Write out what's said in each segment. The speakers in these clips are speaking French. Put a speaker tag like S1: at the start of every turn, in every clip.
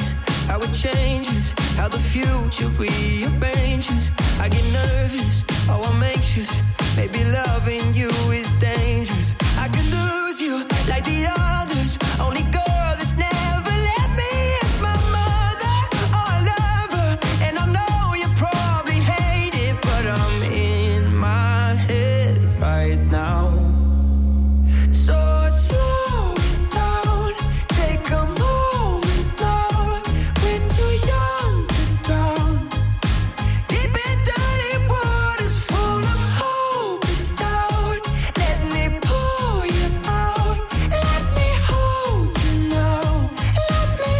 S1: how it changes, how the future rearranges. I get nervous, oh I'm anxious, maybe loving you is dangerous. I could lose you like the others, only girl that's never let me is my mother. Oh I love her, and I know you probably hate it, but I'm in my head right now. So slow it down, take a moment now. We're too young to drown. Deep in dirty waters full of hope is doubt. Let me pull you out, let me hold you now. Let me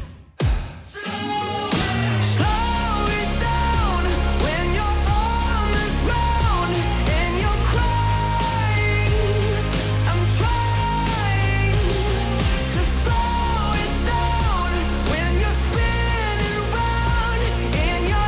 S1: slow it down when you're on the ground and you're crying. I'm trying to slow it down when you're spinning round in your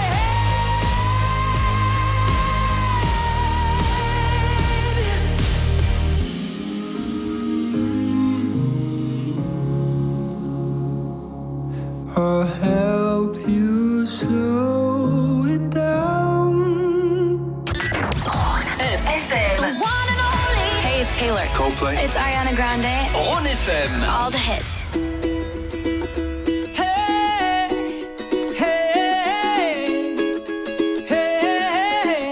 S1: head. I'll help you slow it down.
S2: FM. The one and only. Hey, it's Taylor.
S3: Coldplay.
S2: It's Ariana Grande.
S3: On FM.
S2: All the hits.
S1: Hey, hey, hey.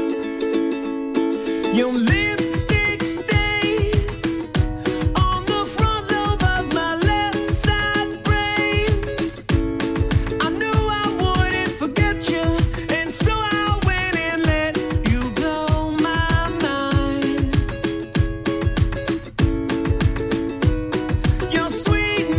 S1: Your lipstick stains on the front lobe of my left side brains. I knew I wouldn't forget you, and so I went and let you blow my mind. Your sweet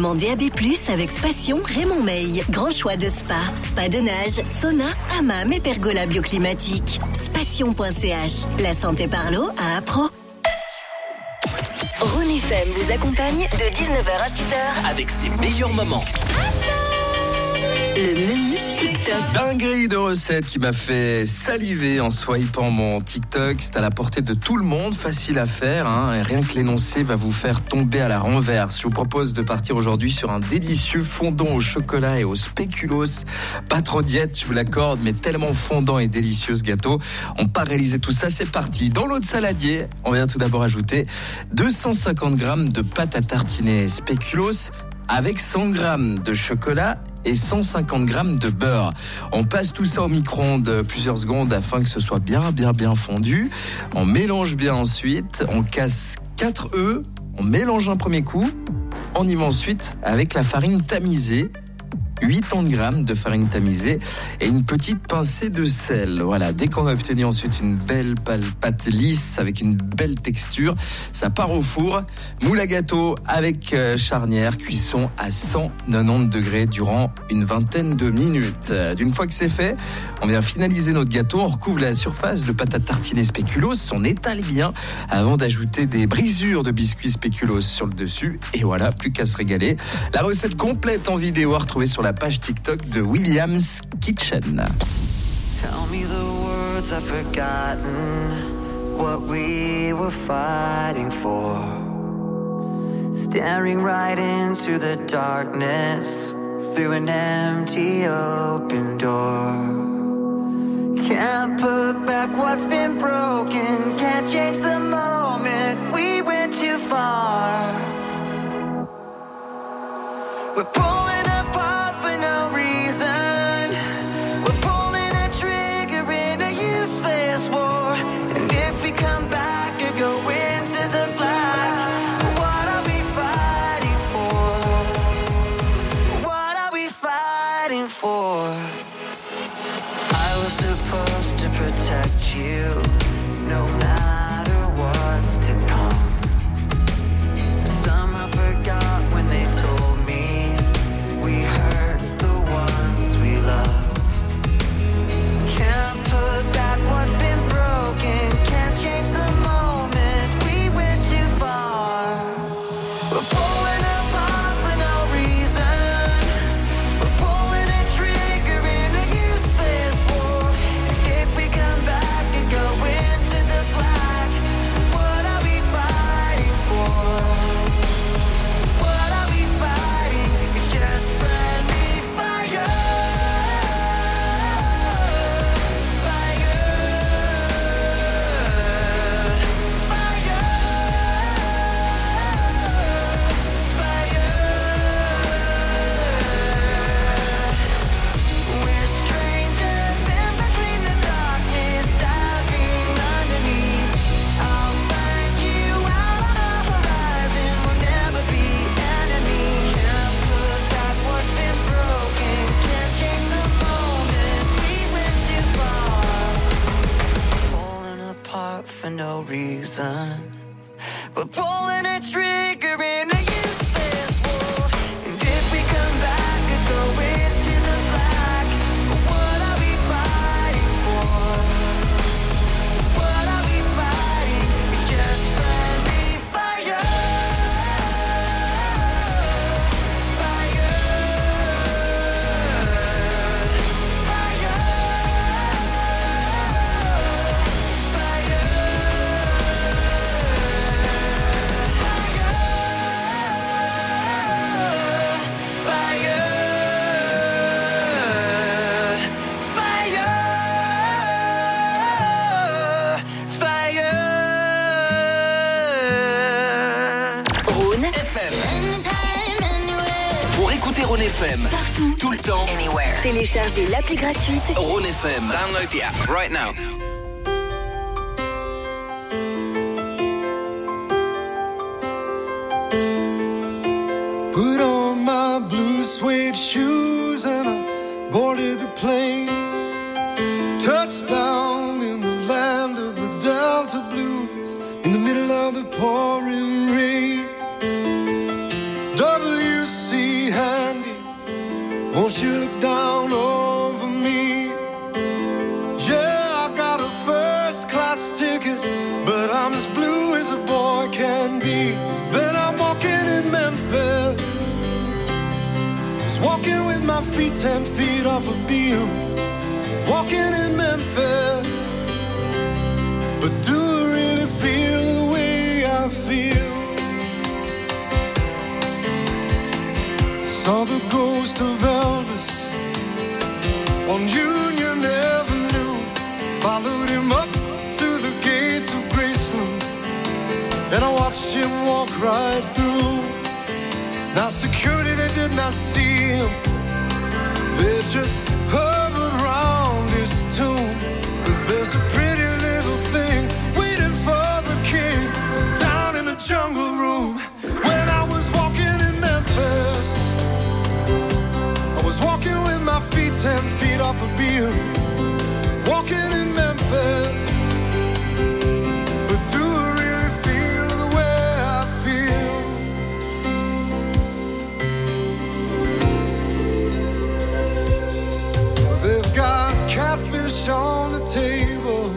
S3: abonnement DAB+, avec Spation Raymond Meil. Grand choix de spa de nage, sauna, hammam et pergola bioclimatique. Spation.ch. La santé par l'eau à Appro. Rhône FM vous accompagne de 19h à 6h
S4: avec ses meilleurs moments.
S3: Le menu TikTok.
S5: Dinguerie de recette qui m'a fait saliver en swipant mon TikTok. C'est à la portée de tout le monde, facile à faire, hein, et rien que l'énoncé va vous faire tomber à la renverse. Je vous propose de partir aujourd'hui sur un délicieux fondant au chocolat et au spéculoos. Pas trop diète, je vous l'accorde, mais tellement fondant et délicieux ce gâteau. On part réaliser tout ça, c'est parti. Dans l'eau de saladier, on vient tout d'abord ajouter 250 grammes de pâte à tartiner spéculoos avec 100 grammes de chocolat et 150 grammes de beurre. On passe tout ça au micro-ondes plusieurs secondes afin que ce soit bien fondu. On mélange bien ensuite. On casse 4 œufs. On mélange un premier coup. On y va ensuite avec la farine tamisée. 80 grammes de farine tamisée et une petite pincée de sel. Voilà, dès qu'on a obtenu ensuite une belle pâte lisse avec une belle texture, ça part au four. Moule à gâteau avec charnière, cuisson à 190 degrés durant une vingtaine de minutes. D'une fois que c'est fait, on vient finaliser notre gâteau, on recouvre la surface de pâte à tartiner spéculoos, on étale bien avant d'ajouter des brisures de biscuits spéculoos sur le dessus et voilà, plus qu'à se régaler. La recette complète en vidéo à retrouver sur la page TikTok de William's Kitchen.
S1: Tell me the words I've forgotten, what we were fighting for. Staring right into the darkness, through an empty open door. Can't put back what's been broken, can't change the moment, we went too far. We're pulling apart for no reason. We're pulling a trigger in a useless war. And if we come back and go into the black, what are we fighting for? What are we fighting for? I was supposed to protect you, no matter what's to come. Somehow forgot when they told me we hurt the ones we love. Can't put back what's been broken, can't change the moment, we went too far. We're pulling apart for no reason. We're pulling a trigger in a useless war. And if we come back and go into the black, what are we fighting for? What are we fighting? It's just friendly fire. Fire. Fire. Fire. We're strangers in between the darkness, diving underneath. I'll find you out on the horizon, we'll never be enemies. Can't put back what's been broken, can't change the moment, we went too far. Falling apart for no reason. We're pulling a trigger in a useless war. And if we come back and go into the black, what are we fighting for? What are we fighting? It's just friendly fire. Fire. Fire.
S3: Rhône
S4: FM. Pour écouter Rhône FM,
S3: partout,
S4: tout le temps,
S2: Anywhere.
S3: téléchargez l'appli gratuite
S4: Rhône FM. Download the app right now.
S6: Put on my blue suede shoes and I boarded the plane. Touchdown in the land of the Delta Blues, in the middle of the pouring rain. WC Won't you look down over me? Yeah, I got a first-class ticket, but I'm as blue as a boy can be. Then I'm walking in Memphis, just walking with my feet 10 feet off a beam. Walking in Memphis, but do I really feel the way I feel? Saw the ghost of Elvis on Union Avenue. Followed him up to the gates of Graceland, and I watched him walk right through. Now security, they did not see him, they just hovered around his tomb. But there's a pretty little thing waiting for the king down in the jungle room. When I was walking in Memphis, I was walking with my feet 10 feet off a beam. Walking in Memphis, but do I really feel the way I feel? They've got catfish on the table,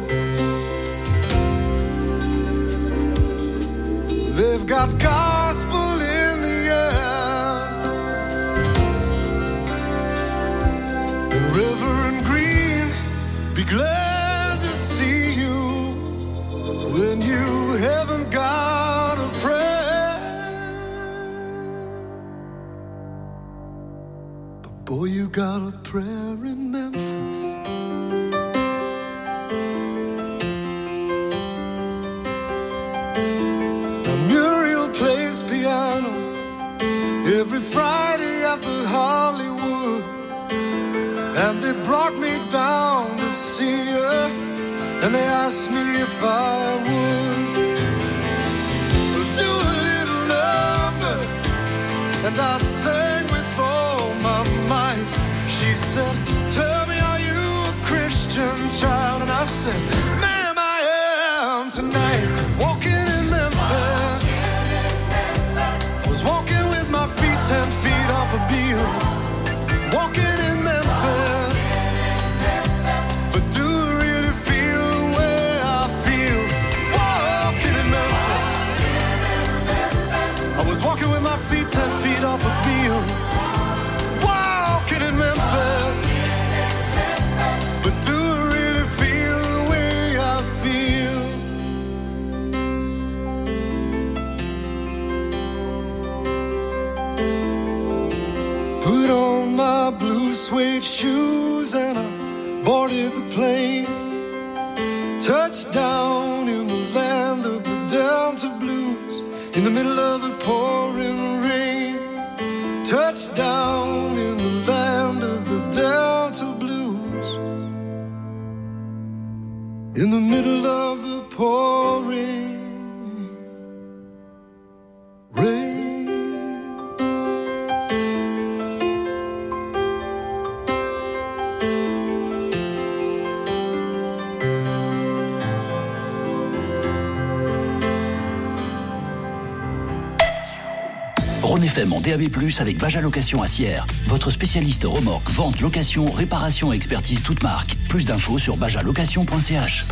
S6: they've got gospel in the air, and Reverend Green, be glad to see you when you haven't got a prayer. But boy, you got a prayer in Memphis. Now Muriel plays piano every Friday at the Hollywood, and they brought me down to see her, and they asked me if I would do a little number, and I sang with all my might. She said, tell me, are you a Christian child? And I said, ma'am, I am tonight. Walking in Memphis, was walking with my feet 10 feet off a beam. Walking in Memphis, but do I really feel the way I feel? Walking in Memphis, I was walking with my feet 10 feet off a beam. Walking in Memphis, but do I really feel the way I feel? Put on my blue suede shoes and I boarded the plane. Touchdown in the land of the Delta Blues, in the middle of the pouring rain. Touchdown in the land of the Delta Blues, in the middle of the pouring rain.
S7: Rhône FM en DAB+, avec Baja Location à Sierre. Votre spécialiste remorque, vente, location, réparation et expertise toute marque. Plus d'infos sur bajalocation.ch.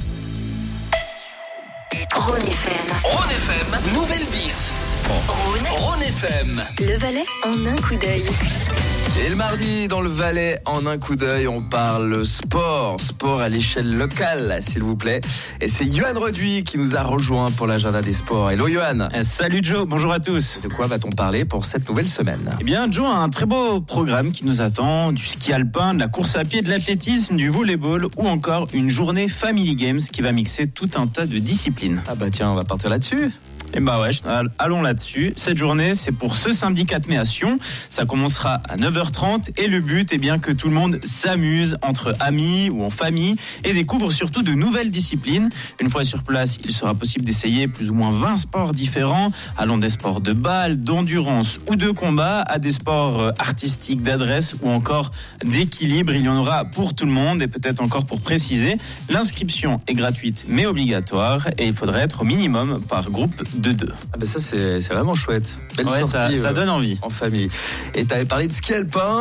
S3: Rhône FM.
S4: Rhône FM, nouvelle diff. Rhône FM.
S3: Le Valais en un coup d'œil.
S5: Et le mardi, dans le Valais, en un coup d'œil, on parle sport à l'échelle locale, s'il vous plaît. Et c'est Yoann Reduit qui nous a rejoint pour l'agenda des sports. Hello Yoann.
S8: Salut Joe, bonjour à tous.
S5: De quoi va-t-on parler pour cette nouvelle semaine?
S8: Eh bien Joe a un très beau programme qui nous attend, du ski alpin, de la course à pied, de l'athlétisme, du volleyball ou encore une journée Family Games qui va mixer tout un tas de disciplines.
S5: Ah bah tiens, on va partir là-dessus.
S8: Et bah ouais, allons là-dessus. Cette journée, c'est pour ce samedi 4 mai à Sion. Ça commencera à 9h30 et le but est bien que tout le monde s'amuse entre amis ou en famille et découvre surtout de nouvelles disciplines. Une fois sur place, il sera possible d'essayer plus ou moins 20 sports différents, allant des sports de balle, d'endurance ou de combat à des sports artistiques, d'adresse ou encore d'équilibre. Il y en aura pour tout le monde et peut-être encore pour préciser, l'inscription est gratuite mais obligatoire et il faudrait être au minimum par groupe de 2.
S5: Ah bah ça c'est vraiment chouette. Belle sortie,
S8: ça donne envie.
S5: En famille. Et tu avais parlé de ski alpin.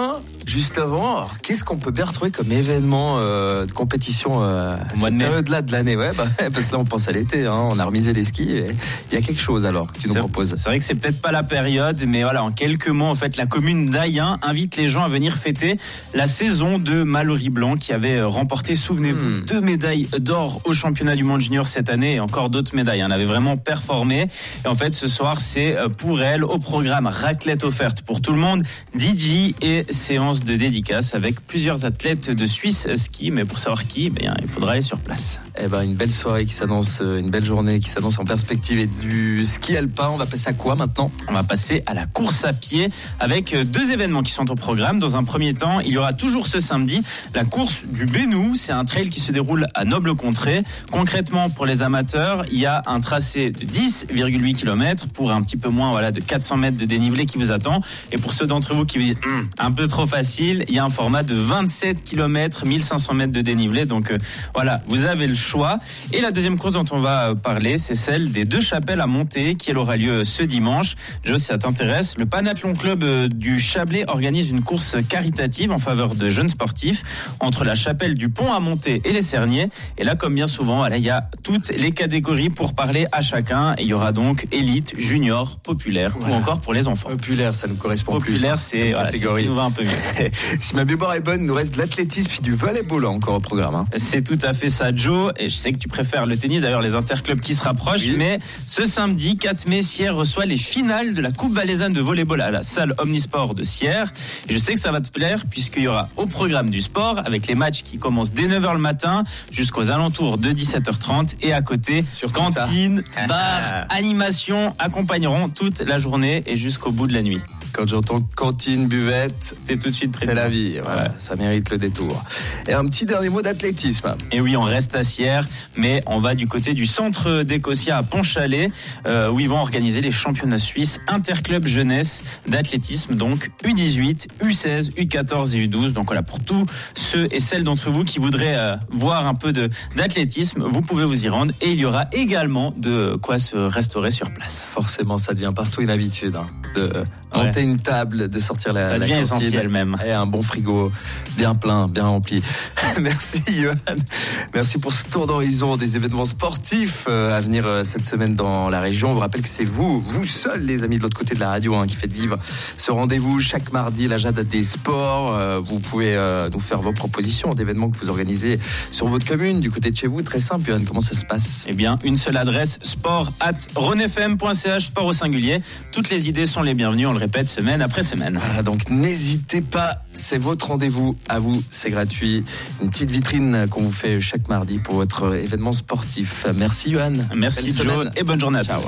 S5: Juste avant, alors, qu'est-ce qu'on peut bien retrouver comme événement de compétition à cette période-là de l'année? Ouais, parce que là, on pense à l'été, hein, on a remisé les skis. Et il y a quelque chose alors que tu nous proposes.
S8: C'est vrai que c'est peut-être pas la période, mais voilà, en quelques mots, en fait, la commune d'Ayen invite les gens à venir fêter la saison de Mallory Blanc qui avait remporté, souvenez-vous, 2 médailles d'or au championnat du monde junior cette année et encore d'autres médailles. Elle avait vraiment performé. Et en fait, ce soir, c'est pour elle au programme raclette offerte pour tout le monde, DJ et séance de dédicace avec plusieurs athlètes de Suisse ski. Mais pour savoir qui, il faudra aller sur place.
S5: Une belle soirée qui s'annonce, une belle journée qui s'annonce en perspective et du ski alpin. On va passer à quoi maintenant?
S8: On va passer à la course à pied avec 2 événements qui sont au programme. Dans un premier temps, il y aura toujours ce samedi la course du Bénou. C'est un trail qui se déroule à Noble-Contrée. Concrètement, pour les amateurs, il y a un tracé de 10,8 km pour un petit peu moins de 400 mètres de dénivelé qui vous attend. Et pour ceux d'entre vous qui vous disent un peu trop facile, il y a un format de 27 km, 1500 mètres de dénivelé. Donc vous avez le choix. Et la deuxième course dont on va parler, c'est celle des 2 chapelles à monter qui aura lieu ce dimanche. Joe, si ça t'intéresse, le Panathlon Club du Chablais organise une course caritative en faveur de jeunes sportifs entre la chapelle du Pont à monter et les Cerniers. Et là, comme bien souvent, il y a toutes les catégories pour parler à chacun. Et il y aura donc élite, junior, populaire ou encore pour les enfants.
S5: Populaire, ça nous correspond plus.
S8: Populaire, c'est ce qui nous va un peu mieux.
S5: Si ma mémoire est bonne, il nous reste de l'athlétisme puis du volleyball encore au programme. Hein.
S8: C'est tout à fait ça, Joe. Et je sais que tu préfères le tennis, d'ailleurs les interclubs qui se rapprochent. Oui. Mais ce samedi, 4 mai, Sierre reçoit les finales de la Coupe valaisanne de volleyball à la salle Omnisport de Sierre. Et je sais que ça va te plaire puisqu'il y aura au programme du sport avec les matchs qui commencent dès 9h le matin jusqu'aux alentours de 17h30. Et à côté, cantine, bar, animation accompagneront toute la journée et jusqu'au bout de la nuit.
S5: Quand j'entends cantine, buvette,
S8: t'es tout de suite
S5: c'est la vie. Voilà, ça mérite le détour. Et un petit dernier mot d'athlétisme.
S8: Et oui, on reste à Sierre, mais on va du côté du centre d'Écotia à Pontchalais, où ils vont organiser les championnats suisses interclub jeunesse d'athlétisme, donc U18, U16, U14 et U12. Donc voilà, pour tous ceux et celles d'entre vous qui voudraient voir un peu d'athlétisme, vous pouvez vous y rendre. Et il y aura également de quoi se restaurer sur place.
S5: Forcément, ça devient partout une habitude de monter une table, de sortir la
S8: cantine. Ça devient essentiel même.
S5: Et un bon frigo bien plein, bien rempli. Merci Johan. Merci pour ce tour d'horizon des événements sportifs à venir cette semaine dans la région. On vous rappelle que c'est vous seuls les amis de l'autre côté de la radio qui faites vivre ce rendez-vous chaque mardi, la Jade des sports. Vous pouvez nous faire vos propositions d'événements que vous organisez sur votre commune, du côté de chez vous. Très simple, Johan, comment ça se passe?
S8: Eh bien, une seule adresse, sport@ronefm.ch, sport au singulier. Toutes les idées sont les bienvenues, on le répète semaine après semaine.
S5: Voilà, donc n'hésitez pas, c'est votre rendez-vous à vous, c'est gratuit. Une petite vitrine qu'on vous fait chaque mardi pour votre événement sportif. Merci Johan.
S8: Merci Joe et bonne journée à toi.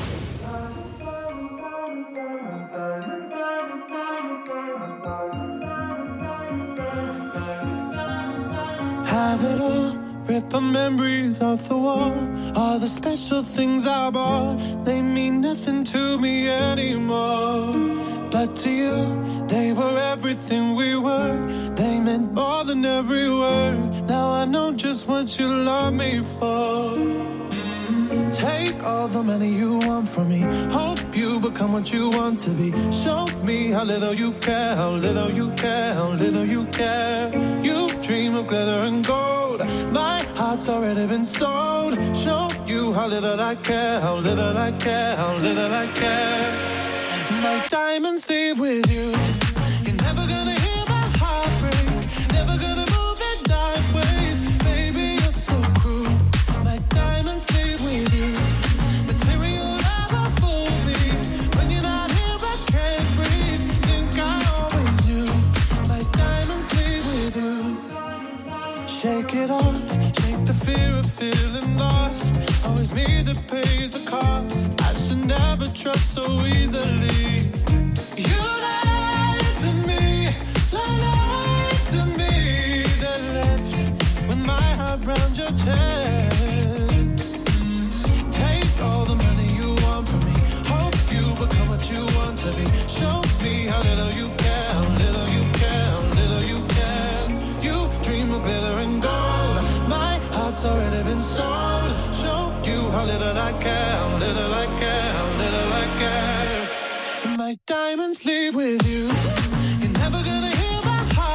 S6: Have it all, rip our memories off the wall. All the special things I bought, they mean nothing to me anymore. But to you, they were everything we were. They meant more than every word. Now I know just what you love me for. Take all the money you want from me. Hope you become what you want to be. Show me how little you care, how little you care, how little you care. You dream of glitter and gold. My heart's already been sold. Show you how little I care, how little I care, how little I care. My diamonds leave with you. You're never gonna hear my heart break. Never gonna move in dark ways. Baby, you're so cruel. My diamonds leave with you. Material never fooled me. When you're not here, I can't breathe. Think I always knew. My diamonds leave with you. Shake it off. Shake the fear of feeling lost. Always me that pays the cost. I should never trust so easily. You lied to me, lied to me. Then left with my heart round your chest. Take all the money you want from me. Hope you become what you want to be. Show me how little you care, how little you care, how little you care. You dream of glitter and gold. My heart's already been sold. Show you how little I care, how little I care, how little I care. My diamonds leave with you. You're never gonna hear my heart.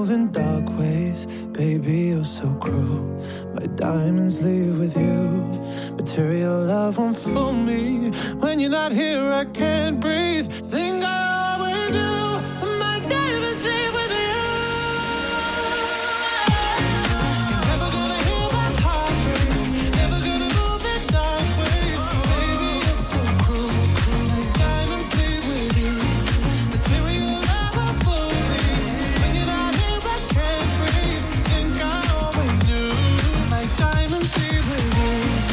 S9: move in dark ways. Baby, you're so cruel. My diamonds leave with you. Material love won't fool me. When you're not here, I can't breathe. Think I always do. My diamonds leave with you. You're never gonna hear my heart break. Never gonna move in dark ways. Baby, you're so cruel. My diamonds leave with you. Material love won't fool me. When you're not here, I can't breathe. Think I always knew. My diamonds leave with you.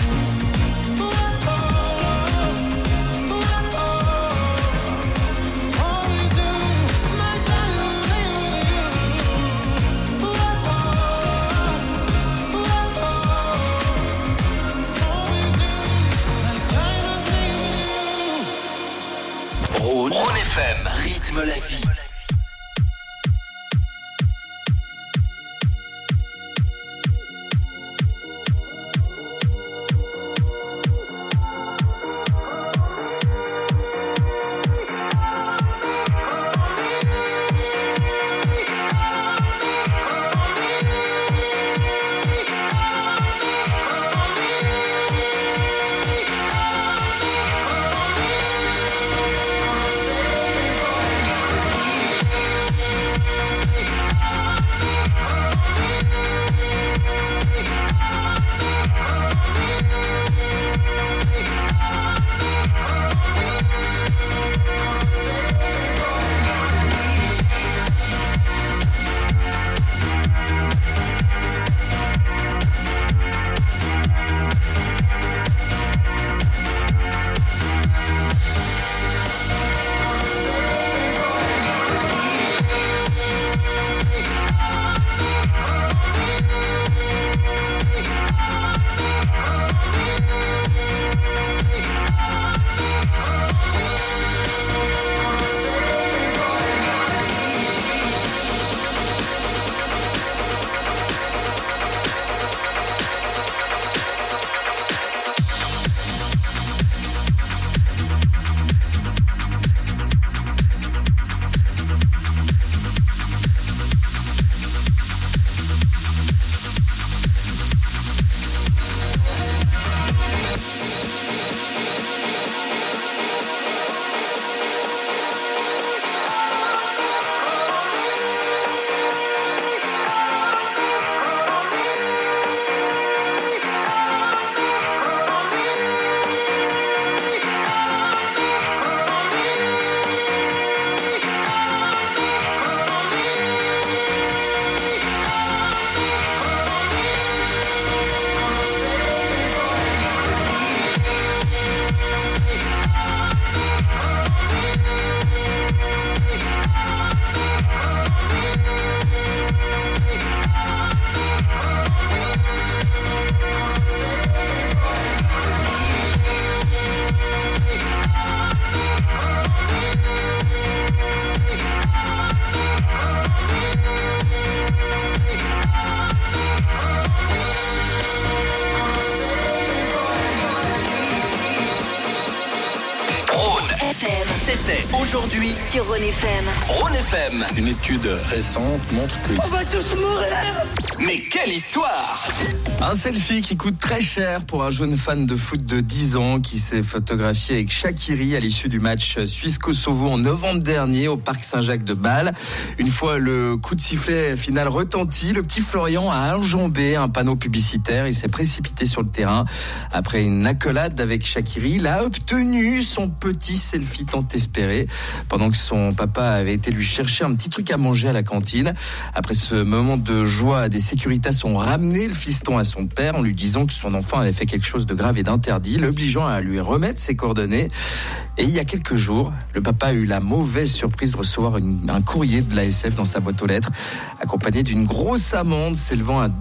S4: Rhône FM, rythme la vie. C'était aujourd'hui
S3: sur Rhône FM.
S4: Rhône FM.
S10: Une étude récente montre que...
S4: On va tous mourir. Mais quelle histoire!
S5: Un selfie qui coûte très cher pour un jeune fan de foot de 10 ans qui s'est photographié avec Shaqiri à l'issue du match Suisse-Kosovo en novembre dernier au Parc Saint-Jacques de Bâle. Une fois le coup de sifflet final retenti, le petit Florian a enjambé un panneau publicitaire. Il s'est précipité sur le terrain. Après une accolade avec Shaqiri, il a obtenu son petit selfie tant espéré pendant que son papa avait été lui chercher un petit truc à manger à la cantine. Après ce moment de joie, des sécuritas ont ramené le fiston à son père en lui disant que son enfant avait fait quelque chose de grave et d'interdit, l'obligeant à lui remettre ses coordonnées. Et il y a quelques jours, le papa a eu la mauvaise surprise de recevoir un courrier de l'ASF dans sa boîte aux lettres, accompagné d'une grosse amende s'élevant à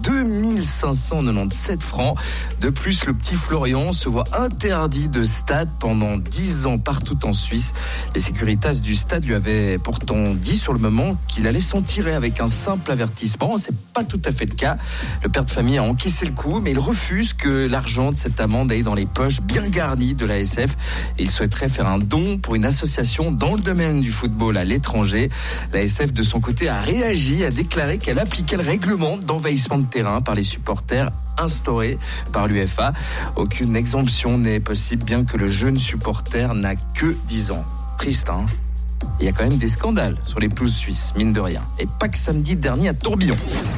S5: 2597 francs. De plus, le petit Florian se voit interdit de stade pendant 10 ans partout en Suisse. Les sécuritas du stade lui avaient pourtant dit sur le moment qu'il allait s'en tirer avec un simple avertissement. C'est pas tout à fait le cas. Le père de famille a encaissé le coup, mais il refuse que l'argent de cette amende aille dans les poches bien garnies de l'ASF et il souhaiterait faire faire un don pour une association dans le domaine du football à l'étranger. La SF de son côté a réagi, a déclaré qu'elle appliquait le règlement d'envahissement de terrain par les supporters instauré par l'UEFA. Aucune exemption n'est possible, bien que le jeune supporter n'a que 10 ans. Triste, hein? Il y a quand même des scandales sur les pelouses suisses, mine de rien. Et pas que samedi dernier à Tourbillon.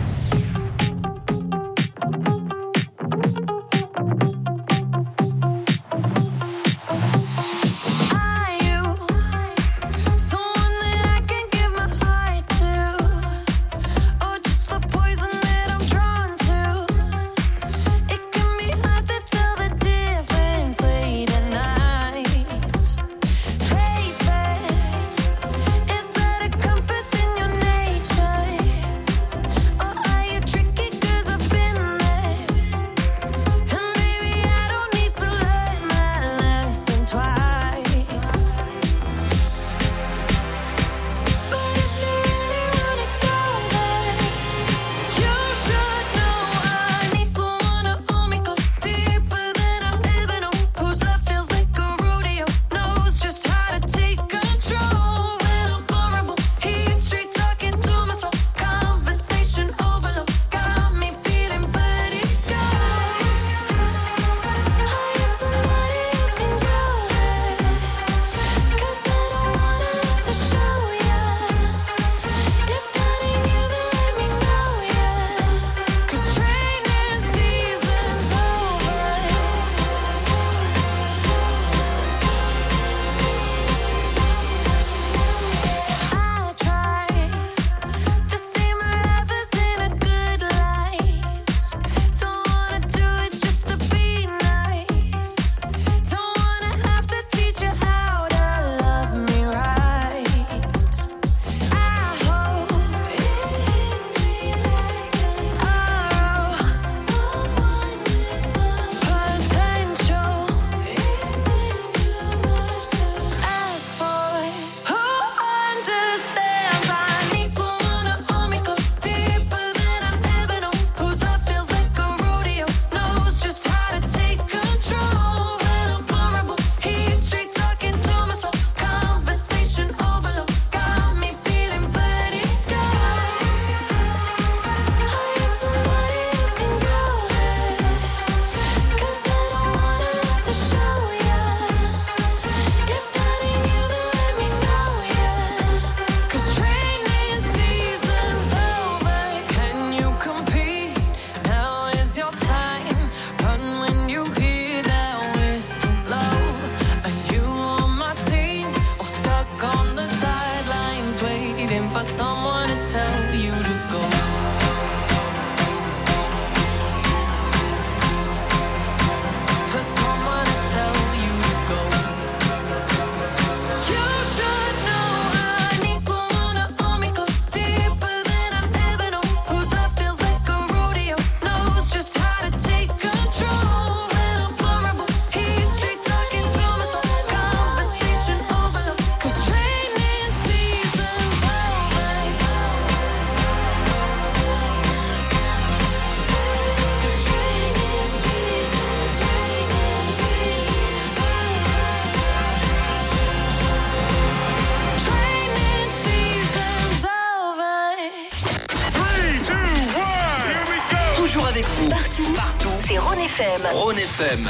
S3: Partout, c'est Rhône FM.
S4: Rhône FM.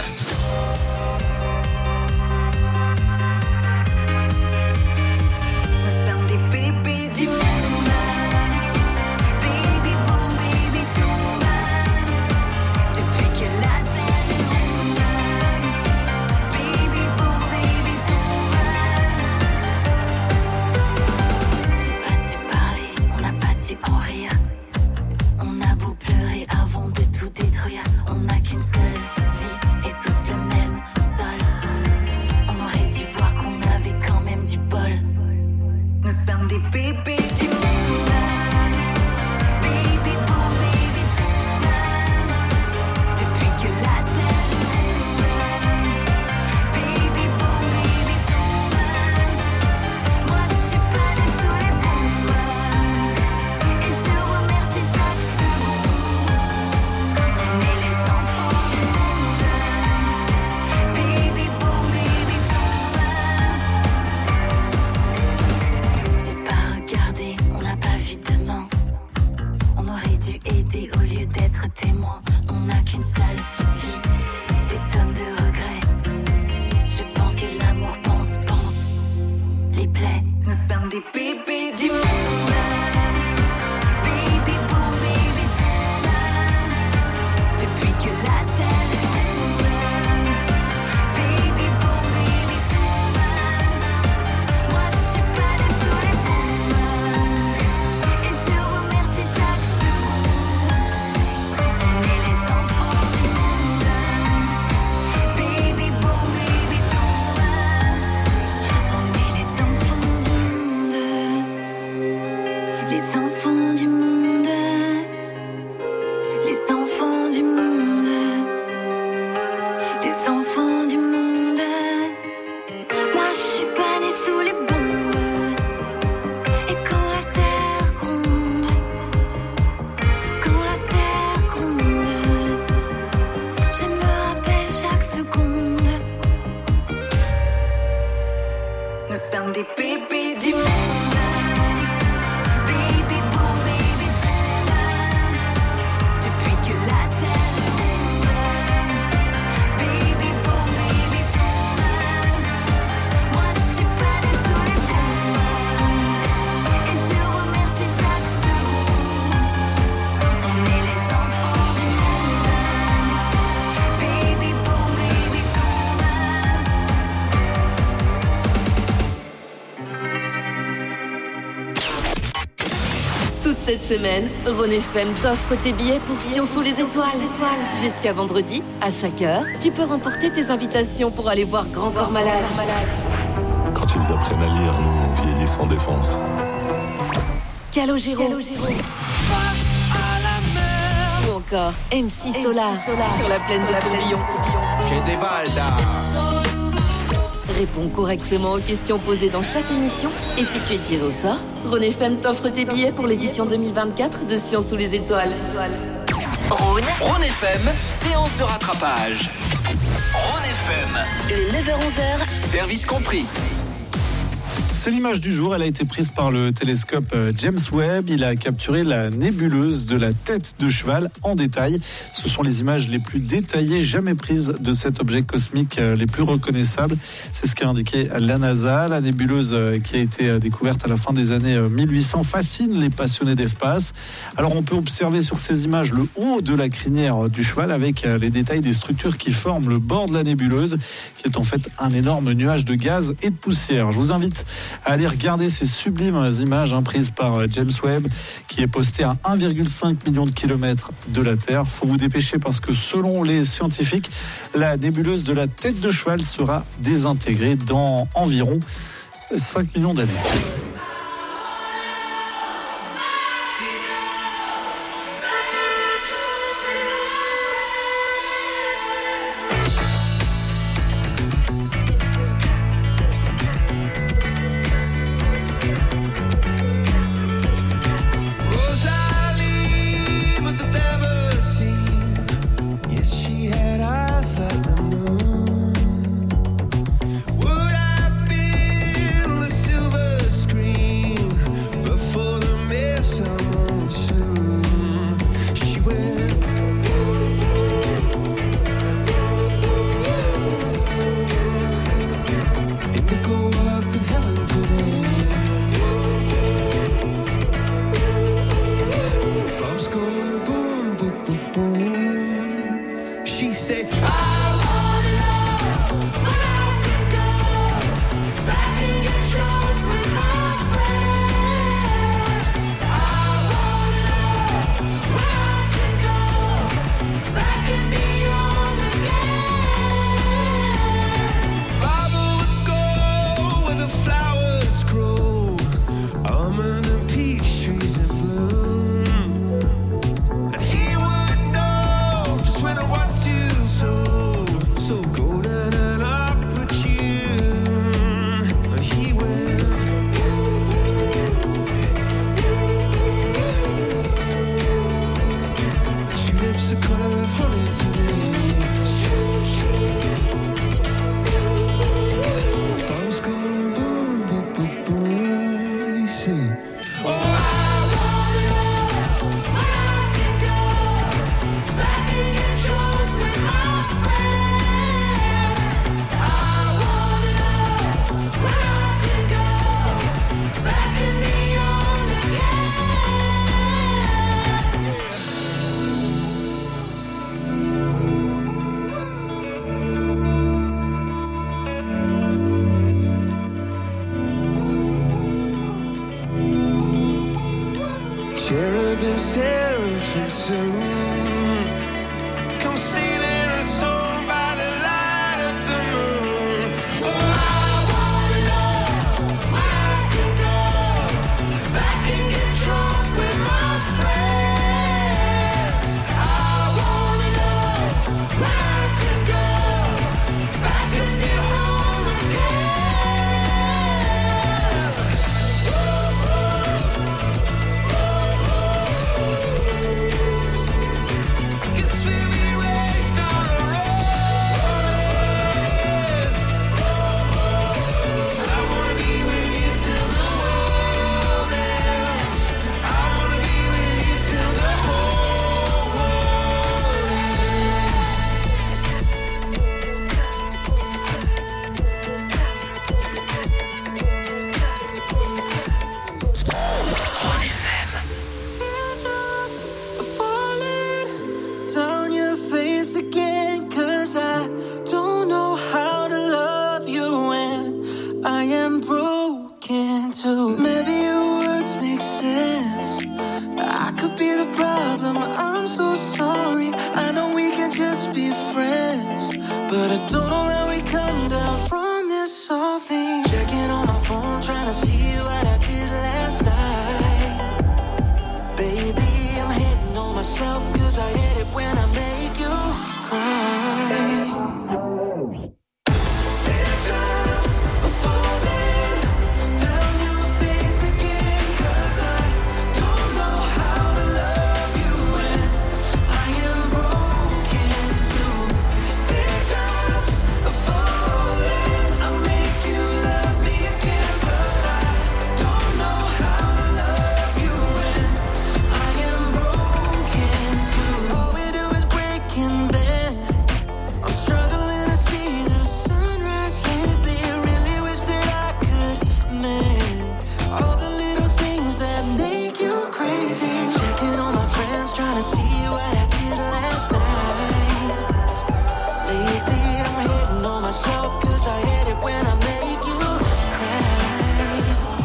S3: Nous sommes des bébés du monde. Baby boom, baby tomba. Depuis que la terre est ronde. Baby boom, baby tomba. J'ai pas su parler, on n'a pas su en rire. On a beau pleurer avant de tout détruire. On n'a qu'une seule vie et tout se
S11: Cette semaine, Rhône FM t'offre tes billets pour Sion sous les étoiles. Jusqu'à vendredi, à chaque heure, tu peux remporter tes invitations pour aller voir Grand Corps Malade.
S12: Quand ils apprennent à lire, nous, on vieillit sans défense.
S11: Calogero. Ou encore MC Solar sur la plaine de Tourbillon.
S13: J'ai des Valda.
S11: Réponds correctement aux questions posées dans chaque émission. Et si tu es tiré au sort, Rhône FM t'offre tes billets pour l'édition 2024 de Sion sous les étoiles.
S4: Rhône FM, séance de rattrapage. Rhône FM,
S2: Le 9h-11h,
S4: service compris.
S14: C'est l'image du jour, elle a été prise par le télescope James Webb. Il a capturé la nébuleuse de la tête de cheval en détail. Ce sont les images les plus détaillées jamais prises de cet objet cosmique, les plus reconnaissables. C'est ce qu'a indiqué la NASA. La nébuleuse qui a été découverte à la fin des années 1800 fascine les passionnés d'espace. Alors on peut observer sur ces images le haut de la crinière du cheval avec les détails des structures qui forment le bord de la nébuleuse, qui est en fait un énorme nuage de gaz et de poussière. Je vous invite à aller regarder ces sublimes images prises par James Webb, qui est posté à 1,5 million de kilomètres de la Terre. Faut vous dépêcher parce que selon les scientifiques, la nébuleuse de la tête de cheval sera désintégrée dans environ 5 millions d'années.
S9: Would I be on the silver screen?
S1: when I make you cry. Teardrops are falling down your face again, 'cause I don't know how to love you when I am broken too. Teardrops are falling, I'll make you love me again, but I don't know how to love you when I am broken too. All we do is break and bend. I'm struggling to see the sunrise lately. Really wish that I could mend all the little things that make you crazy. Checking on my friends, trying to see what I did last night. Lately I'm hating on myself, 'cause I hate it when I make you cry.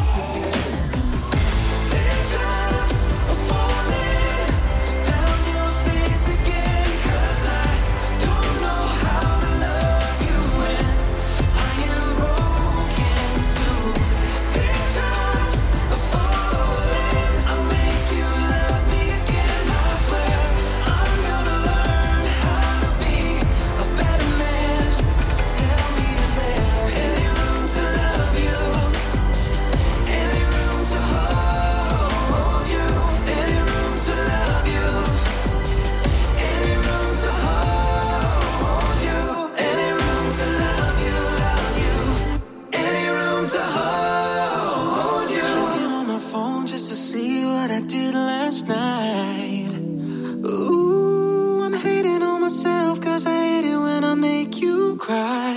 S1: Teardrops are falling down your face again, 'cause I don't know how to love you when I am broken too. Teardrops are falling, I'll make you love me again. I swear I'm gonna learn how to be a better man. Tell me, is there any room to love you? Any room to hold you? Any room to love you? Any room to hold you? Any room to love you, love you? Any room to hold you? Checking on my phone just to see what I did last night. Ooh, I'm hating on myself, 'cause I hate it when I make you cry.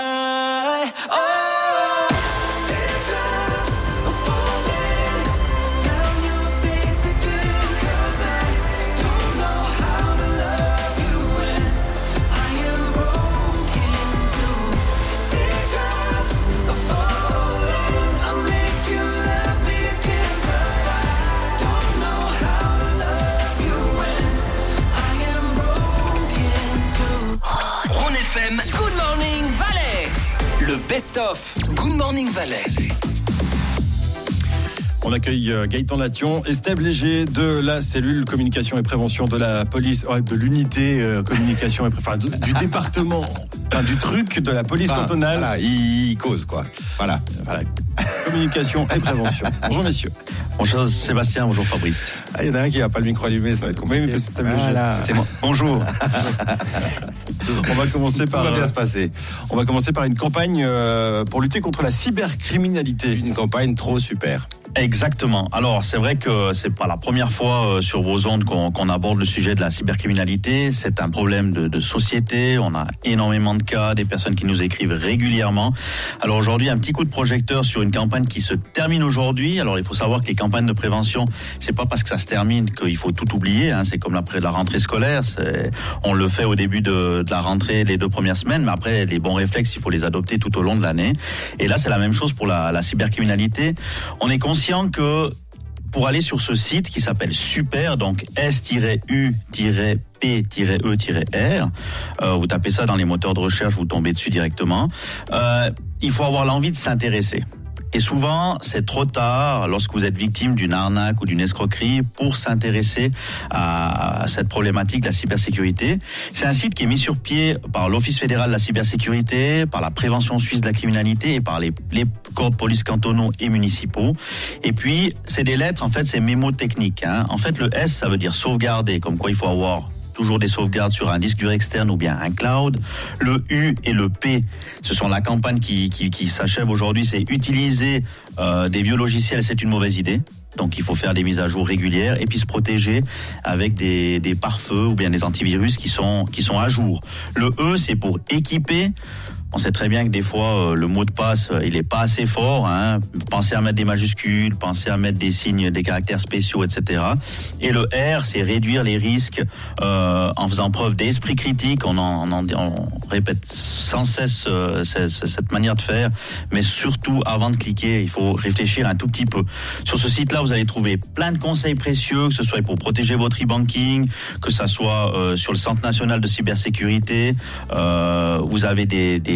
S1: Teardrops are falling down your face again, 'cause I don't know how to love you when I am broken too. Teardrops are falling, I'll make you love me again, but I don't know how to love you when I am broken too.
S4: Rhône FM, Good Morning Valais. Le best-of Good Morning Valais.
S15: On accueille Gaëtan Lation et Steve Léger de la cellule communication et prévention de la police, de l'unité communication et du département, du truc de la police cantonale.
S16: Voilà, il cause quoi. Voilà.
S15: Communication et prévention. Bonjour messieurs.
S8: Bonjour Sébastien, bonjour Fabrice.
S16: Ah, il y en a un qui n'a pas le micro allumé, ça va être compliqué.
S15: Oui,
S16: Voilà.
S8: C'est moi. Bonjour.
S15: On va commencer
S16: Tout va bien se passer.
S15: On va commencer par une campagne pour lutter contre la cybercriminalité.
S16: Une campagne trop super.
S8: Exactement. Alors, c'est vrai que c'est pas la première fois sur vos ondes qu'on aborde le sujet de la cybercriminalité. C'est un problème de société. On a énormément de cas, des personnes qui nous écrivent régulièrement. Alors aujourd'hui, un petit coup de projecteur sur une campagne qui se termine aujourd'hui. Alors, il faut savoir que les campagnes de prévention, c'est pas parce que ça se termine qu'il faut tout oublier. Hein. C'est comme après la rentrée scolaire. On le fait au début de la rentrée, les 2 premières semaines, mais après, les bons réflexes, il faut les adopter tout au long de l'année. Et là, c'est la même chose pour la cybercriminalité. On est conscient que pour aller sur ce site qui s'appelle Super, donc S-U-P-E-R, vous tapez ça dans les moteurs de recherche, vous tombez dessus directement. Il faut avoir l'envie de s'intéresser. Et souvent, c'est trop tard lorsque vous êtes victime d'une arnaque ou d'une escroquerie pour s'intéresser à cette problématique de la cybersécurité. C'est un site qui est mis sur pied par l'Office fédéral de la cybersécurité, par la prévention suisse de la criminalité et par les corps de police cantonaux et municipaux. Et puis, c'est des lettres, en fait, c'est mémotechnique. Hein. En fait, le S, ça veut dire sauvegarder, comme quoi il faut avoir toujours des sauvegardes sur un disque dur externe ou bien un cloud. Le U et le P, ce sont la campagne qui s'achève aujourd'hui, c'est utiliser des vieux logiciels, c'est une mauvaise idée. Donc il faut faire des mises à jour régulières et puis se protéger avec des pare-feux ou bien des antivirus qui sont à jour. Le E, c'est pour équiper. On sait très bien que des fois, le mot de passe, il est pas assez fort. Hein. Pensez à mettre des majuscules, pensez à mettre des signes, des caractères spéciaux, etc. Et le R, c'est réduire les risques en faisant preuve d'esprit critique. On répète sans cesse cette manière de faire. Mais surtout, avant de cliquer, il faut réfléchir un tout petit peu. Sur ce site-là, vous allez trouver plein de conseils précieux, que ce soit pour protéger votre e-banking, que ça soit sur le Centre national de cybersécurité. Vous avez des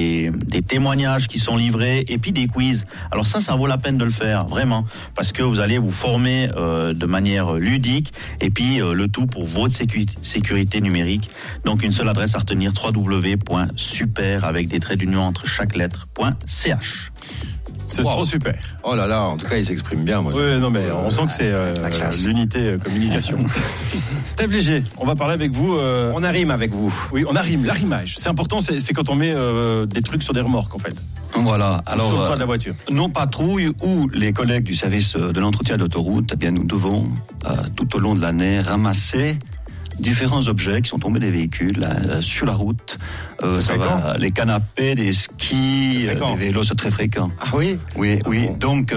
S17: des témoignages qui sont livrés et puis des quiz. Alors ça vaut la peine de le faire, vraiment, parce que vous allez vous former de manière ludique et puis le tout pour votre sécurité numérique. Donc une seule adresse à retenir, www.super avec des traits d'union entre chaque lettre.ch.
S15: C'est trop super.
S16: Oh là là, en tout cas, il s'exprime bien. Moi.
S15: Oui, non, mais on sent que c'est l'unité communication. Steve Léger, on va parler avec vous.
S16: On arrime avec vous.
S15: Oui, on arrime. L'arrimage, c'est important. C'est quand on met des trucs sur des remorques, en fait.
S18: Voilà. Alors,
S15: sur le toit de la voiture.
S18: Nos patrouilles ou les collègues du service de l'entretien d'autoroute, eh bien, nous devons tout au long de l'année ramasser différents objets qui sont tombés des véhicules sur la route. Ça va, les canapés, des skis, des vélos, c'est très fréquent.
S16: Ah oui?
S18: Oui. Donc,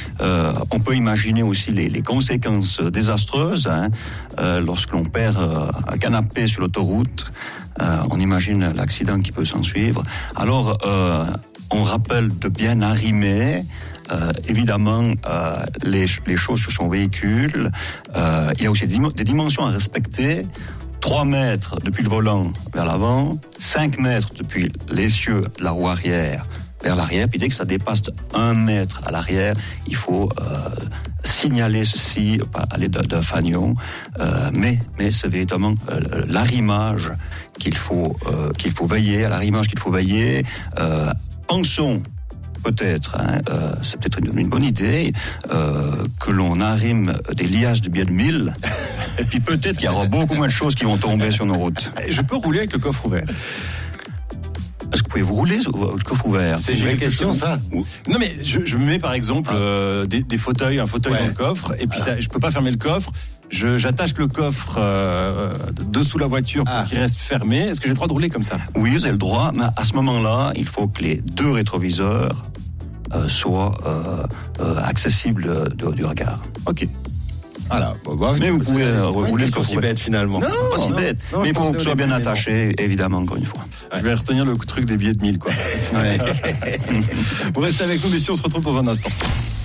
S18: on peut imaginer aussi les conséquences désastreuses lorsque l'on perd un canapé sur l'autoroute. On imagine l'accident qui peut s'en suivre. Alors, on rappelle de bien arrimer. Évidemment, les choses sur son véhicule. Il y a aussi des dimensions à respecter. 3 mètres depuis le volant vers l'avant, 5 mètres depuis l'essieu de la roue arrière vers l'arrière. Puis dès que ça dépasse 1 mètre à l'arrière, il faut signaler ceci à l'aide d'un fanion. Mais c'est véritablement l'arrimage qu'il faut veiller, à l'arrimage qu'il faut veiller. Pensons peut-être, c'est peut-être une bonne idée, que l'on arrime des liasses de billets de 1000, et puis peut-être qu'il y aura beaucoup moins de choses qui vont tomber sur nos routes.
S15: Je peux rouler avec le coffre ouvert.
S18: Est-ce que vous pouvez vous rouler avec le coffre ouvert?
S16: C'est une vraie question, ça.
S15: Non, mais je me mets par exemple des fauteuils, un fauteuil dans le coffre, et puis ça, je peux pas fermer le coffre. J'attache le coffre dessous la voiture pour qu'il reste fermé. Est-ce que j'ai le droit de rouler comme ça?
S18: Oui, vous avez le droit, mais à ce moment-là, il faut que les 2 rétroviseurs soient accessibles du regard.
S15: Ok.
S16: Voilà.
S18: Mais vous pouvez rouler le coffre
S16: si bête finalement.
S18: Non, pas si bête. Mais il faut que ce soit bien attaché, évidemment, encore une fois.
S15: Je vais retenir le truc des billets de 1000, quoi.
S18: Ouais.
S15: Vous restez avec nous, messieurs, on se retrouve dans un instant.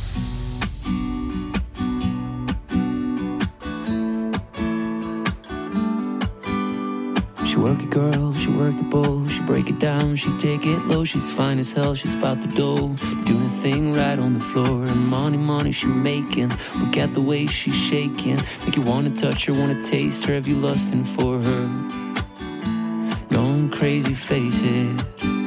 S1: She work it, girl, she work the bowl. She break it down, she take it low. She's fine as hell, she's about the dough. Doing a thing right on the floor. And money she making. Look at the way she's shaking. Make you wanna touch her, wanna taste her. Have you lusting for her? Going crazy, face it.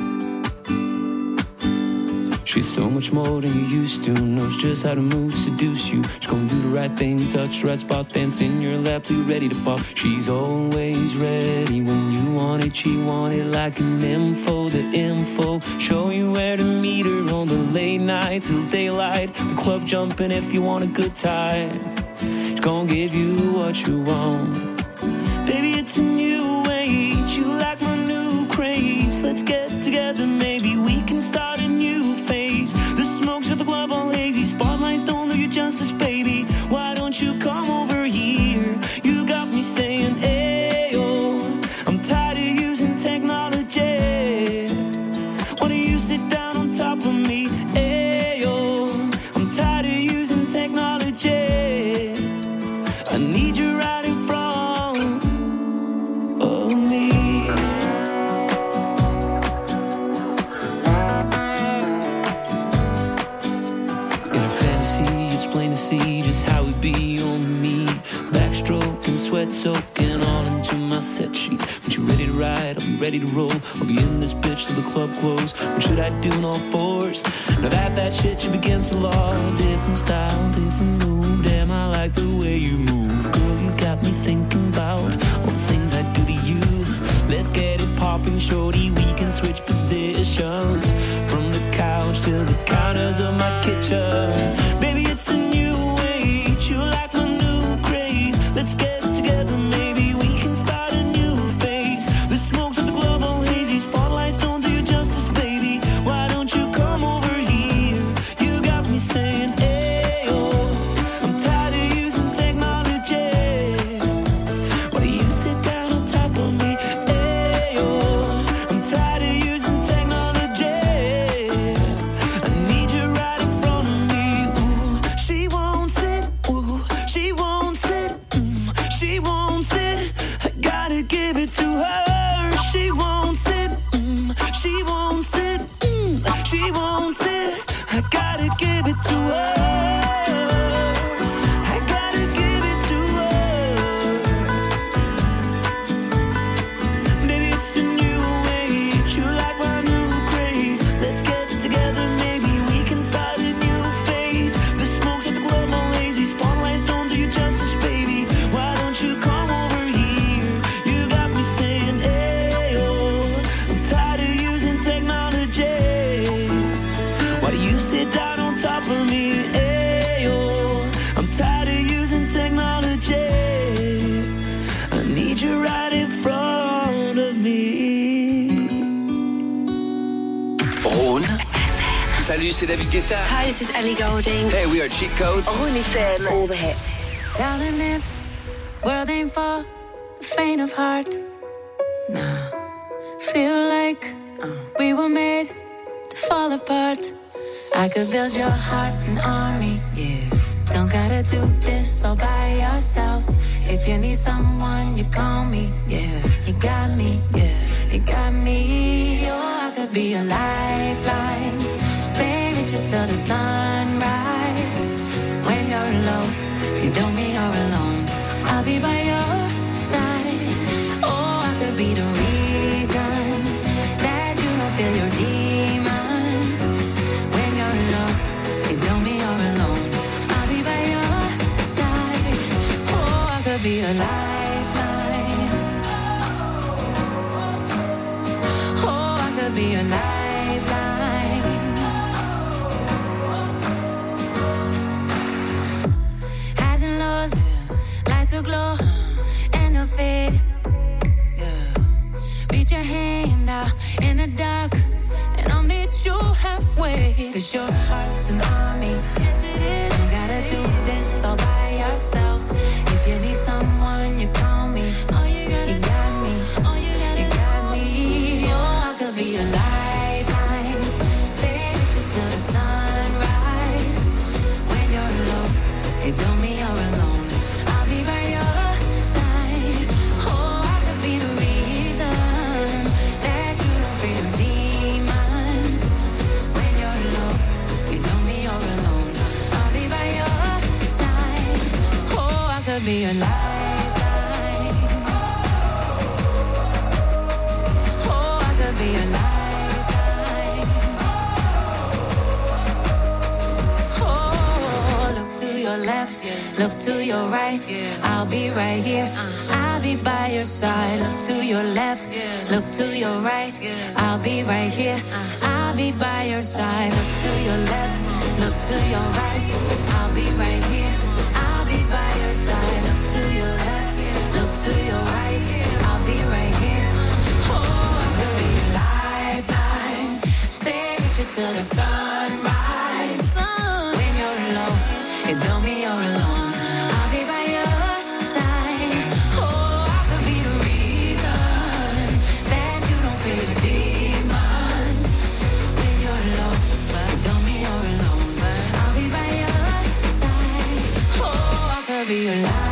S1: She's so much more than you used to. Knows just how to move, seduce you. She's gonna do the right thing, touch the right spot, dance in your lap till you're ready to pop. She's always ready when you want it. She want it like an info, the info. Show you where to meet her on the late night till daylight. The club jumping if you want a good time. She's gonna give you what you want. Baby, it's a new age. You like my new craze. Let's get together, maybe we can start a new phase. The smoke's at the club all hazy. Spotlights don't do you justice, baby. Why don't you come over here? You got me saying, ayo. I'm tired of using technology. Why don't you sit down on top of me? Ayo. I'm tired of using technology. I need you right in front of me. It's plain to see just how it be on me. Backstroking, sweat soaking all into my set sheets. When you're ready to ride, I'll be ready to roll. I'll be in this bitch till the club close. What should I do in all fours? Now that shit should be against the law. Different style, different move. Damn, I like the way you move. Girl, you got me thinking about all the things I do to you. Let's get it popping, shorty. We can switch positions from the couch to the counters of my kitchen. Baby, it's a new age. You like my new craze. Let's get together, maybe we can start a new phase. The smoke's at the club all hazy. Spotlights don't do you justice, baby. Why don't you come over here? You got me saying, ayo. I'm tired of using technology. Why do you sit down on top of me? Ayo. I'm tired of using technology. I need you right in front of me.
S4: Rhône. Salut, c'est David Guetta.
S2: Hi, this is Ellie Goulding.
S4: Hey, we are Cheat Code.
S2: Rhône FM. All the hits.
S3: Darling, this world ain't for the faint of heart. Nah, feel like we were made to fall apart. I could build your heart an army, yeah. Don't gotta do this all by yourself. If you need someone, you call me, yeah. You got me, yeah. You got me, oh, I could be a lifeline. Stay with you till the sunrise. When you're alone, you don't mean you're alone. I'll be by your side. Oh, I could be the reason that you don't feel your demons. When you're alone, you don't mean you're alone. I'll be by your side. Oh, I could be a lifeline. Oh, I could be a lifeline. Highs and lows, lights will glow and they'll fade. Reach your hand out in the dark and I'll meet you halfway. 'Cause your heart's an army. Yes, it is. You gotta do this all by yourself. If you need someone, you call me. You got me. You got me. Oh, I could be a lifeline. Stay with you till the sunrise. When you're alone, you don't mean you're alone. I'll be by your side. Oh, I could be the reason that you don't feel your demons. When you're alone, you don't mean you're alone. I'll be by your side. Oh, I could be a lifeline. Oh, I could be a lifeline. Oh, look to your left, look to your right. I'll be right here. I'll be by your side. Look to your left, look to your right. I'll be right here. I'll be by your side. Look to your left, look to your right. I'll be right here. I'll be by your side. Look to your left, look to your right. I'll be right here. Oh, I could be a lifeline. Stay with you till the sunrise. When you're alone, it don't mean you're alone. I'll be by your side. Oh, I could be the reason that you don't feel your demons. When you're alone, it don't mean you're alone. I'll be by your side. Oh, I could be a lifeline.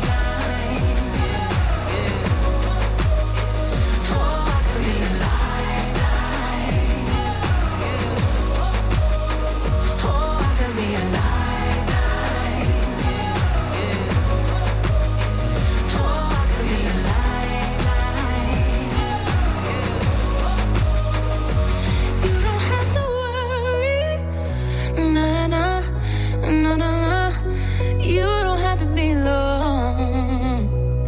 S3: Oh, I could be a lifeline. Oh, I could be a lifeline. Oh, I could be a lifeline. You don't have to worry. Nah, nah, nah, nah, nah. You don't have to be alone.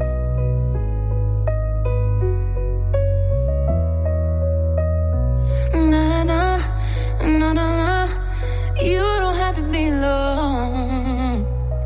S3: Nah, nah, nah, nah, nah. You don't have to be alone.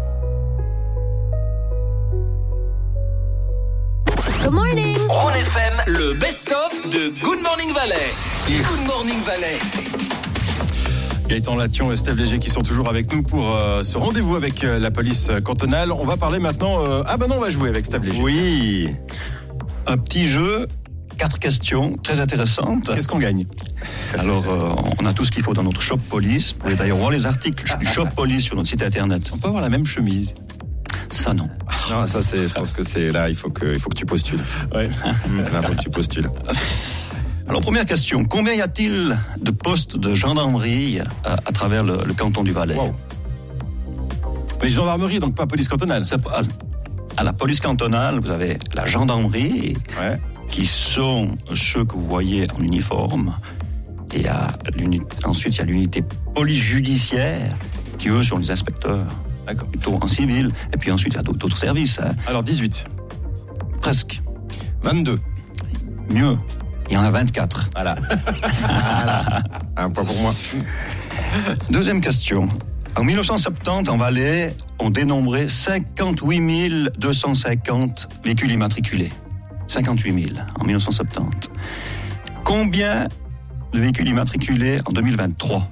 S2: Good morning.
S4: Rhône FM, le best-of de Good Morning Valley. Good Morning Valley.
S15: Gaëtan Lation et Steph Léger qui sont toujours avec nous pour ce rendez-vous avec la police cantonale. On va parler maintenant... on va jouer avec Steph Léger.
S18: Oui, un petit jeu, 4 questions très intéressantes.
S15: Qu'est-ce qu'on gagne?
S18: Alors, on a tout ce qu'il faut dans notre shop police. Vous pouvez d'ailleurs voir les articles du shop police sur notre site internet.
S15: On peut avoir la même chemise.
S18: Ça, non.
S16: Non, ça c'est, je pense que c'est là, il faut que tu postules.
S15: Ouais.
S16: Là, il faut que tu postules.
S18: Alors, première question. Combien y a-t-il de postes de gendarmerie à travers le canton du Valais?
S15: Wow. Mais gendarmerie, donc pas police cantonale.
S18: À la police cantonale, vous avez la gendarmerie, qui sont ceux que vous voyez en uniforme. Et ensuite, il y a l'unité police judiciaire, qui eux sont les inspecteurs.
S15: D'accord.
S18: Plutôt en civil. Et puis ensuite, il y a d'autres services. Hein.
S15: Alors, 18.
S18: Presque.
S16: 22.
S18: Mieux. Il y en a 24.
S16: Voilà. Voilà. Un point pour moi.
S18: Deuxième question. En 1970, en Valais, on dénombrait 58 250 véhicules immatriculés. 58 000 en 1970. Combien de véhicules immatriculés en 2023?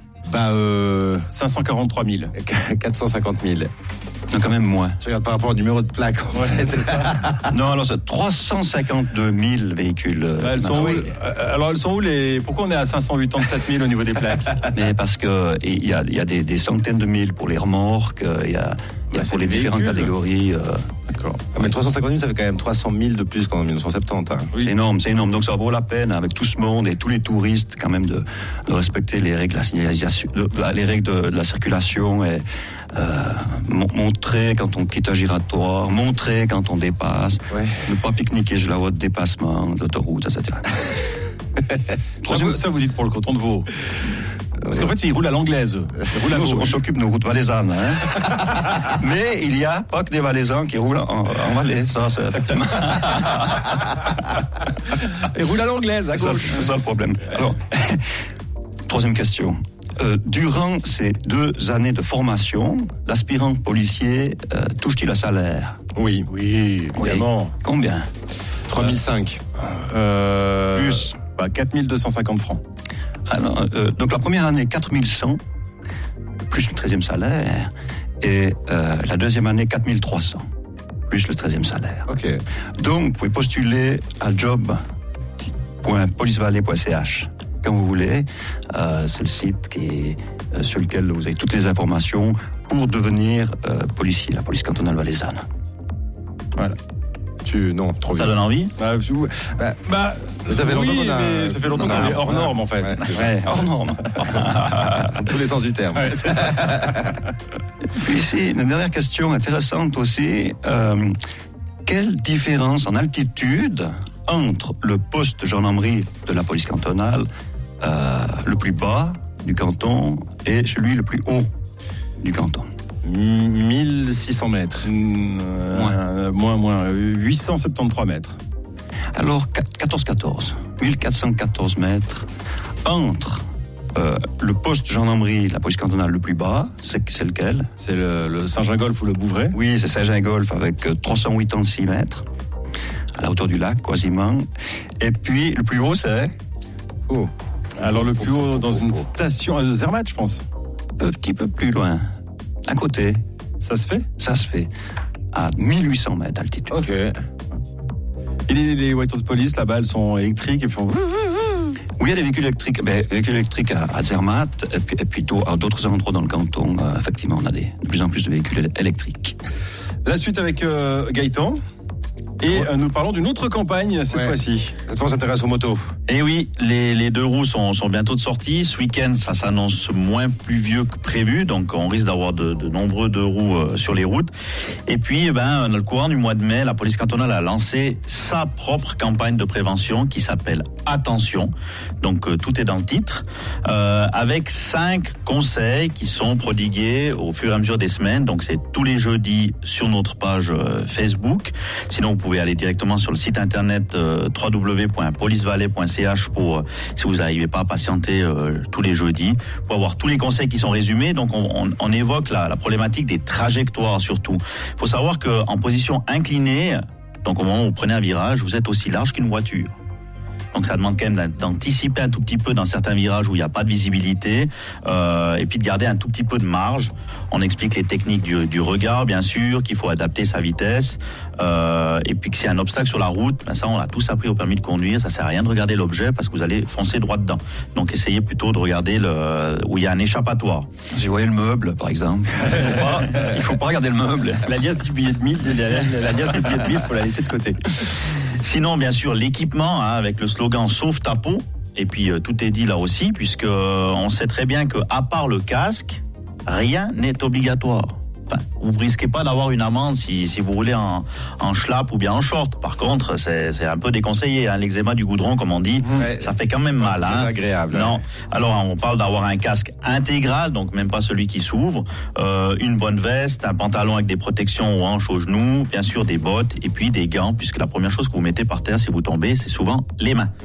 S15: 543 000.
S16: 450 000.
S18: Non, quand même moins.
S16: Tu regardes par rapport au numéro de plaque. En fait.
S15: C'est ça.
S18: Non, alors c'est 352 000 véhicules.
S15: Elles sont où, alors elles sont où les... Pourquoi on est à 587 000 au niveau des plaques?
S18: Mais parce que il y a des centaines de mille pour les remorques, il y a pour les différentes catégories.
S16: D'accord. Mais 350 000, ça fait quand même 300 000 de plus qu'en 1970. Hein.
S18: Oui. C'est énorme. Donc ça vaut la peine avec tout ce monde et tous les touristes quand même de respecter les règles de la signalisation, les règles de la circulation et montrer quand on quitte un giratoire, montrer quand on dépasse, ne pas pique-niquer sur la voie de dépassement, l'autoroute, etc.
S15: Ça vous dites pour le canton de Vaud. Parce qu'en fait, ils roulent à l'anglaise.
S18: On s'occupe de nos routes valaisannes. Hein. Mais il n'y a pas que des Valaisans qui roulent en Valais. Ça, c'est effectivement.
S15: Ils roulent à l'anglaise, à gauche.
S18: C'est ça le problème. Alors, troisième question. Durant ces 2 années de formation, l'aspirant policier touche-t-il un salaire?
S16: Oui,
S18: Oui.
S16: évidemment.
S18: Combien?
S16: 3005.
S15: Plus 4250 francs.
S18: Alors, donc la première année, 4100, plus le 13e salaire. Et la deuxième année, 4300, plus le 13e salaire.
S16: Ok.
S18: Donc, vous pouvez postuler à job.policevalley.ch quand vous voulez. C'est le site sur lequel vous avez toutes les informations pour devenir policier, la police cantonale valaisanne.
S16: Voilà. Non, trop
S17: Ça
S16: bien.
S17: donne envie?
S16: Ça fait longtemps qu'on a.
S15: Mais ça fait longtemps qu'on est hors norme, en fait.
S18: Ouais, hors norme.
S16: Dans tous les sens du terme.
S15: Ouais, c'est ça.
S18: Puis ici, une dernière question intéressante aussi. Quelle différence en altitude entre le poste de gendarmerie de la police cantonale, le plus bas du canton, et celui le plus haut du canton?
S16: 1600 mètres.
S15: Moins. 873 mètres.
S18: Alors, 1414 mètres entre le poste gendarmerie de la police cantonale le plus bas, c'est lequel?
S15: C'est le Saint-Gingolph ou le Bouvray?
S18: Oui, c'est Saint-Gingolph avec 386 mètres, à la hauteur du lac, quasiment. Et puis, le plus haut, c'est?
S15: Alors, le plus haut, dans une station de Zermatt, je pense.
S18: Un petit peu plus loin, à côté.
S15: Ça se fait?
S18: Ça se fait, à 1800 mètres d'altitude.
S16: Ok.
S15: Et les voitures de police, là-bas, elles sont électriques et font...
S18: Oui, il y a des véhicules électriques. Véhicules électriques à Zermatt et puis à d'autres endroits dans le canton. Effectivement, on a de plus en plus de véhicules électriques.
S15: La suite avec Gaëtan. Et nous parlons d'une autre campagne cette fois-ci.
S16: Cette fois, on s'intéresse aux motos.
S17: Et oui, les 2 roues sont bientôt de sortie. Ce week-end, ça s'annonce moins pluvieux que prévu, donc on risque d'avoir de nombreux 2 roues sur les routes. Et puis, dans le courant du mois de mai, la police cantonale a lancé sa propre campagne de prévention qui s'appelle Attention. Donc tout est dans le titre, avec 5 conseils qui sont prodigués au fur et à mesure des semaines. Donc c'est tous les jeudis sur notre page Facebook. Sinon, vous pouvez aller directement sur le site internet www.policevalley.ch pour, si vous n'arrivez pas à patienter tous les jeudis, pour avoir tous les conseils qui sont résumés. Donc on évoque la problématique des trajectoires surtout. Il faut savoir qu'en position inclinée, donc au moment où vous prenez un virage, vous êtes aussi large qu'une voiture. Donc ça demande quand même d'anticiper un tout petit peu dans certains virages où il n'y a pas de visibilité, et puis de garder un tout petit peu de marge. On explique les techniques du regard, bien sûr, qu'il faut adapter sa vitesse, et puis que s'il y a un obstacle sur la route, ça on l'a tous appris au permis de conduire, ça sert à rien de regarder l'objet parce que vous allez foncer droit dedans. Donc essayez plutôt de regarder où il y a un échappatoire.
S18: Si vous voyez le meuble, par exemple, il faut pas regarder le meuble.
S15: La liasse du billet de 1000, il faut la laisser de côté.
S17: Sinon, bien sûr, l'équipement, avec le slogan « Sauve ta peau ». Et puis, tout est dit là aussi, puisque on sait très bien que, à part le casque, rien n'est obligatoire. Enfin, vous ne risquez pas d'avoir une amende si vous roulez en schlapp ou bien en short. Par contre, c'est un peu déconseillé. L'eczéma du goudron, comme on dit, ça fait quand même mal.
S16: Très agréable.
S17: Non. Alors, on parle d'avoir un casque intégral, donc même pas celui qui s'ouvre, une bonne veste, un pantalon avec des protections aux hanches, aux genoux, bien sûr des bottes et puis des gants, puisque la première chose que vous mettez par terre si vous tombez, c'est souvent les mains.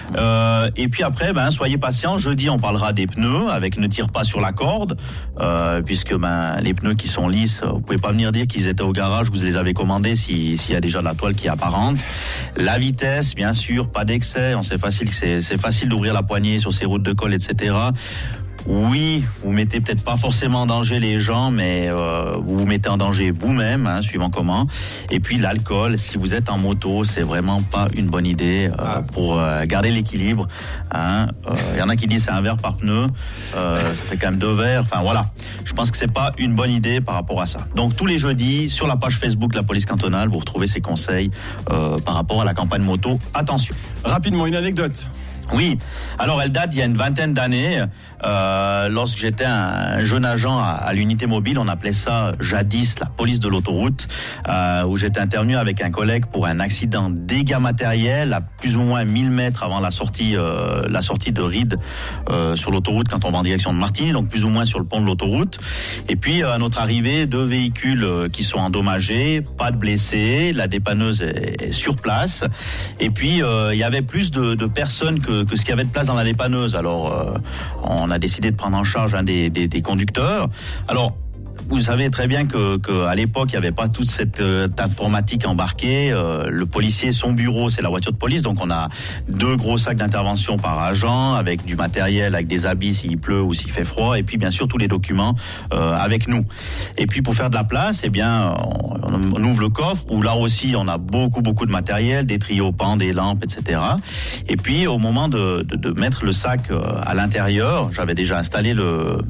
S17: Et puis après, soyez patient. Jeudi, on parlera des pneus avec ne tire pas sur la corde, puisque les pneus qui sont libres police, vous pouvez pas venir dire qu'ils étaient au garage, que vous les avez commandés s'il y a déjà de la toile qui est apparente. La vitesse, bien sûr, pas d'excès. On sait facile que c'est facile d'ouvrir la poignée sur ces routes de colle, etc. Oui, vous mettez peut-être pas forcément en danger les gens, mais vous vous mettez en danger vous-même, hein, suivant comment. Et puis l'alcool, si vous êtes en moto, c'est vraiment pas une bonne idée pour garder l'équilibre. Hein. Y en a qui disent c'est un verre par pneu, ça fait quand même 2 verres. Enfin voilà, je pense que c'est pas une bonne idée par rapport à ça. Donc tous les jeudis, sur la page Facebook de la police cantonale, vous retrouvez ces conseils par rapport à la campagne moto. Attention.
S15: Rapidement, une anecdote.
S17: Oui, alors elle date d'il y a une vingtaine d'années. Lorsque j'étais un jeune agent à l'unité mobile, on appelait ça jadis la police de l'autoroute, où j'étais intervenu avec un collègue pour un accident dégâts matériels à plus ou moins 1000 mètres avant la sortie de Ried sur l'autoroute quand on va en direction de Martigny, donc plus ou moins sur le pont de l'autoroute. Et puis à notre arrivée, 2 véhicules qui sont endommagés, pas de blessés, la dépanneuse est sur place. Et puis il y avait plus de personnes que ce qu'il y avait de place dans la dépanneuse. Alors on a décidé de prendre en charge un des conducteurs. Alors vous savez très bien que à l'époque il n'y avait pas toute cette informatique embarquée. Le policier, son bureau, c'est la voiture de police, donc on a 2 gros sacs d'intervention par agent avec du matériel, avec des habits s'il pleut ou s'il fait froid, et puis bien sûr tous les documents avec nous. Et puis pour faire de la place, eh bien on ouvre le coffre où là aussi on a beaucoup de matériel, des triopans, des lampes, etc. Et puis au moment de mettre le sac à l'intérieur, j'avais déjà installé le